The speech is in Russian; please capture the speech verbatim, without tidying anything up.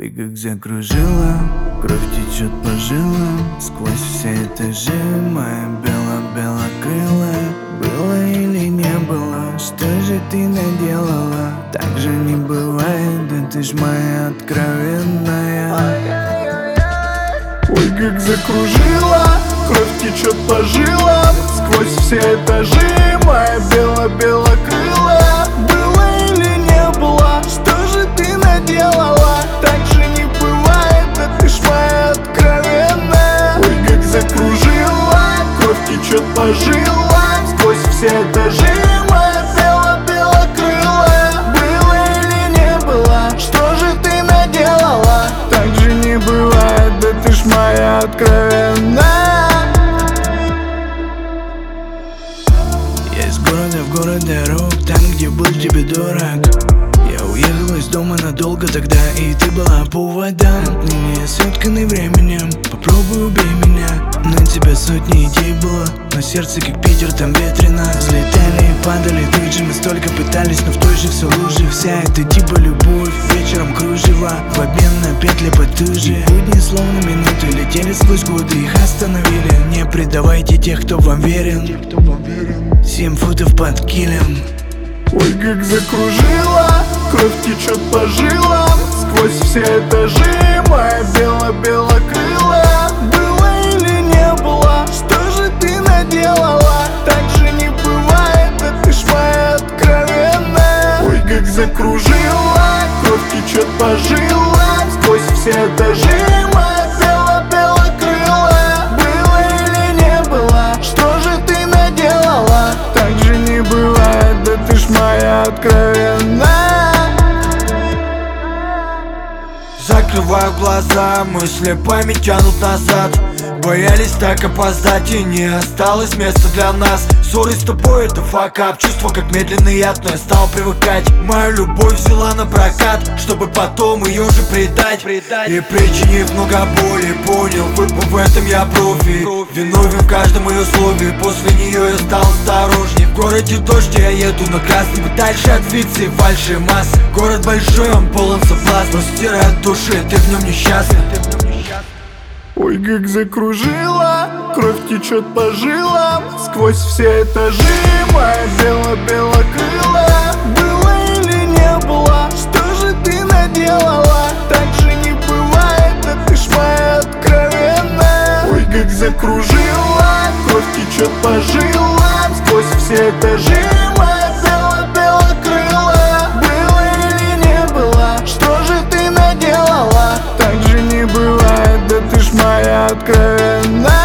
Ой, как закружила, кровь течет по жилам, сквозь все этажи моя бело-белокрылая. Было или не было, что же ты наделала? Так же не бывает, да ты ж моя откровенная. Ой, как закружила, кровь течет по жилам, сквозь все этажи моя бело-белокрылая. Было или не было, что же ты наделала? Так же не бывает, да ты ж моя откровенная. Ой, как закружила, кровь течет по жилам, сквозь все этажи моя бело-белокрылая. Было или не было, что же ты наделала? Так же не бывает, да ты ж моя откровенная. Я из города в город дорог, там, где был тебе дорог. Я уехал из дома надолго тогда, и ты была поводом. Отныне я сотканный временем, попробуй убей меня. На тебя сотни идей было, но сердце как Питер, там ветрено. Взлетали и падали тут же, мы столько пытались, но в той же все лужи. Вся эта типа любовь, вечером кружева, в обмен на петли потуже. Будни словно минуты летели сквозь годы, их остановили. Не предавайте тех, кто вам верен. Семь футов под килем. Ой, как закружила, кровь течет по жилам, сквозь все этажи моя бело-белокрылая. Было или не было, что же ты наделала? Так же не бывает, да ты ж моя откровенная. Ой, как закружила, кровь течет по жилам, сквозь все этажи моя бело-белокрылая. Было или не было, что же ты наделала? Так же не бывает, да ты ж моя откровенная. Закрываю глаза, мысли память тянут назад. Боялись так опоздать, и не осталось места для нас. Ссоры с тобой это факап, чувство как медленный яд, но я стал привыкать. Мою любовь взяла на прокат, чтобы потом ее же предать. И причинив много боли, понял, в этом я профи. Виновен в каждом ее слове, после нее я стал осторожнее. В городе дождь, я еду на красный, подальше от вицы и фальши масс. Город большой, он полон соблазн, но стирает души, ты в нем несчастна. Ой, как закружила, кровь течет по жилам, сквозь все этажи моя бело-белокрылая. Было или не было, что же ты наделала? Так же не бывает, да ты ж моя откровенная. Ой, как закружила, кровь течет по жилам, сквозь все этажи моя бело-белокрылая. Было или не было, что же ты наделала? Так же не бывает, да ты ж моя откровенная.